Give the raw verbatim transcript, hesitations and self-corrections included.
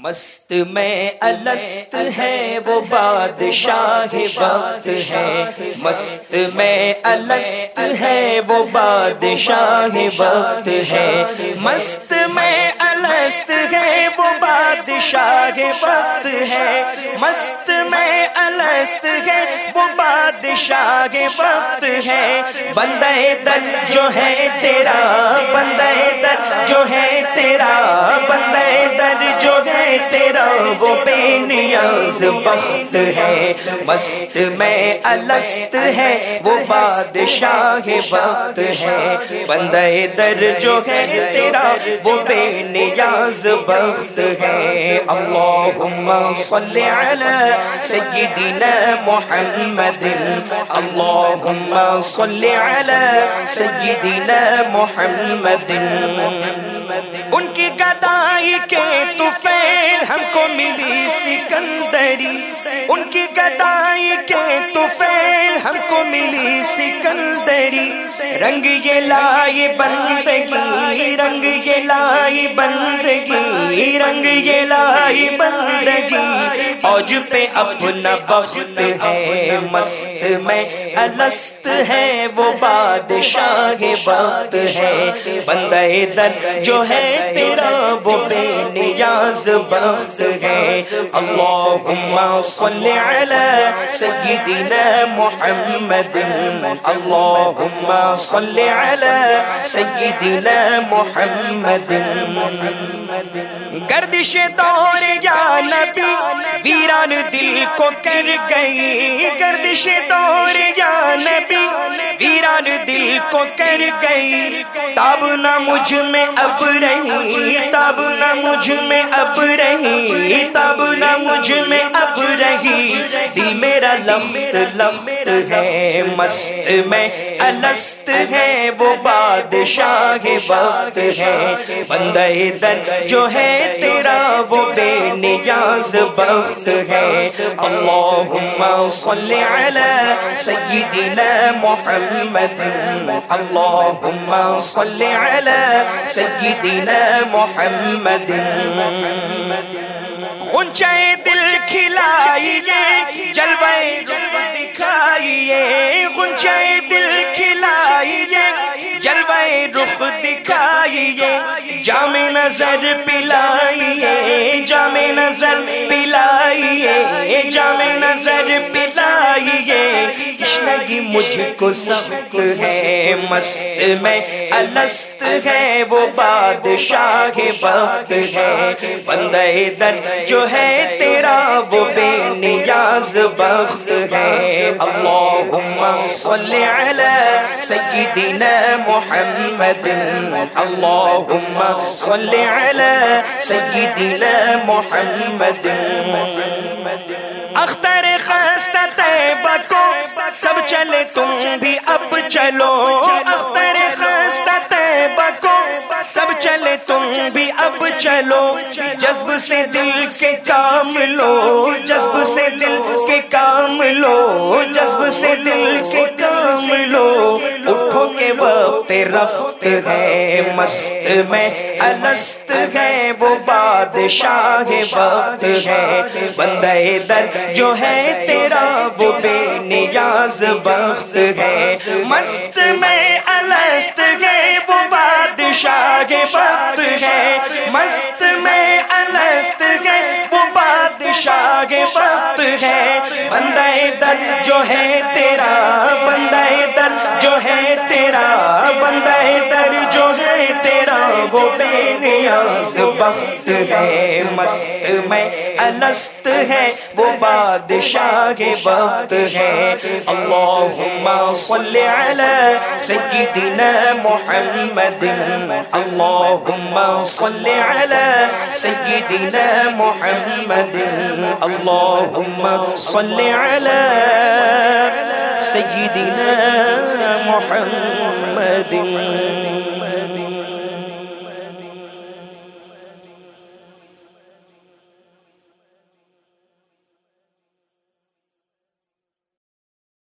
مست میں الست ہے وہ بادشاہ وقت ہے، مست میں الست ہے وہ بادشاہ وقت ہے، مست میں الست ہے وہ بادشاہ وقت ہے، مست میں الست ہے وہ بادشاہ وقت ہے، بندہ در جو ہے تیرا، بندہ در جو ہے تیرا، بندہ در جو ہے تیرا وہ بے نیاز بخت ہے، مست میں الست ہے وہ بادشاہ وقت ہے، بندہ در جو ہے تیرا وہ بے نیاز بخت ہے۔ اللہم صلی علی سیدنا محمد، اللہم صلی علی سیدنا محمد۔ ان کی گدائی کے طفیل ہم کو ملی سکندری، ان کی گدائی کے طفیل ہم کو ملی سکندری، رنگ یہ لائی بندگی، رنگ یہ لائی بندگی، رنگ یہ لائی بندگی، اوج پہ اپنا بخت ہے، مست میں الست ہے وہ بادشاہ وقت ہے، بندہ در جو ہے تیرا وہ بے نیاز بخت ہے۔ اللہم صلی علی سیدنا محمد، اللہم صلی علی سیدنا محمد۔ گردش دور یا نبی ویران دل کو کر گئی، گردش دور یا نبی ویران دل کو کر گئی، تاب نہ مجھ میں اب رہی، تاب نہ مجھ میں اب رہی، تاب نہ مجھ میں اب رہی، دل میرا لخت لخت ہے، مست میں الست ہے وہ بادشاہ وقت ہے، بندہ در جو ہے تیرا وہ بے نیاز بخت ہے۔ اللہم صلی علی سیدنا محمد، اللہم صلی علی سیدنا محمد۔ غنچۂ دل کھلائیے، جلوے رخ دکھائیے، غنچۂ دل کھلائیے، جلوے رخ دکھائیے، جام نظر پلائیے، جام نظر پلائیے، جام نظر پلائیے، تشنگی مجھ کو سخت ہے، مست میں الست ہے وہ بادشاہ وقت ہے، بندہ در جو ہے تیرا وہ بے نیاز بخت ہے۔ اللہم صلی علی سیدنا محمد، اللہم صلی علی سیدنا محمد۔ اختر خستہ طیبہ کو سب چلے تم بھی اب چلو، اختر خستہ طیبہ کو سب چلے تم بھی اب چلو، جذب سے دل کے کام لو، جذب سے دل کے کام لو، جذب سے دل کے کام لو، اٹھو کے وقت رفت ہے، مست میں الست ہے وہ بادشاہ وقت ہے، بندہ در جو ہے تیرا وہ بے نیاز بخت ہے، مست میں الست ہے وہ بادشاہ وقت ہے، مست میں الست ہے وہ بادشاہ وقت ہے، بندہ در جو ہے تیرا، بندہ در جو ہے تیرا، بندہ در جو ہے تیرا وہ بے نیاز بخت ہے، مست میں الست ہے وہ بادشاہ وقت ہے۔ اللہم صلی علی سیدنا محمد، اللہم صلی علی سیدنا محمد، اللہم صلی علی سیدنا محمد۔